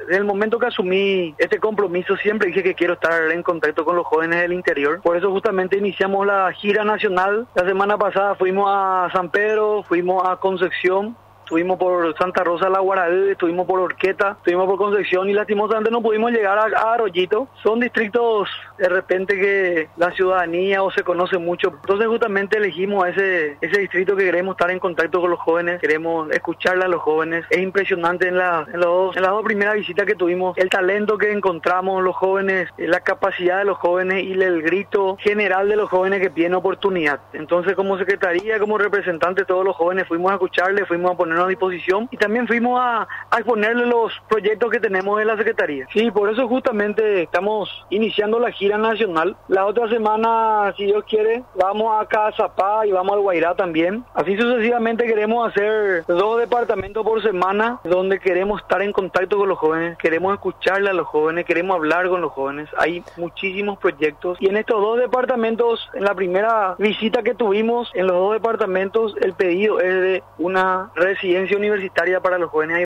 Desde el momento que asumí este compromiso siempre dije que quiero estar en contacto con los jóvenes del interior. Por eso justamente iniciamos la gira nacional. La semana pasada fuimos a San Pedro, fuimos a Concepción, estuvimos por Santa Rosa la Guaraí, estuvimos por Orqueta, estuvimos por Concepción y lastimosamente no pudimos llegar a Arroyito. Son distritos de repente que la ciudadanía o se conoce mucho. Entonces justamente elegimos ese distrito que queremos estar en contacto con los jóvenes, queremos escucharle a los jóvenes. Es impresionante en las dos primeras visitas que tuvimos, el talento que encontramos los jóvenes, la capacidad de los jóvenes y el grito general de los jóvenes que piden oportunidad. Entonces como secretaría, como representante de todos los jóvenes fuimos a escucharle, fuimos a ponernos a disposición y también fuimos a exponerle los proyectos que tenemos en la Secretaría. Sí, por eso justamente estamos iniciando la gira nacional. La otra semana, si Dios quiere, vamos a Cazapá y vamos al Guairá también. Así sucesivamente queremos hacer 2 departamentos por semana donde queremos estar en contacto con los jóvenes, queremos escucharle a los jóvenes, queremos hablar con los jóvenes. Hay muchísimos proyectos y en estos 2 departamentos, en la primera visita que tuvimos, en los 2 departamentos el pedido es de una residencia universitaria para los jóvenes.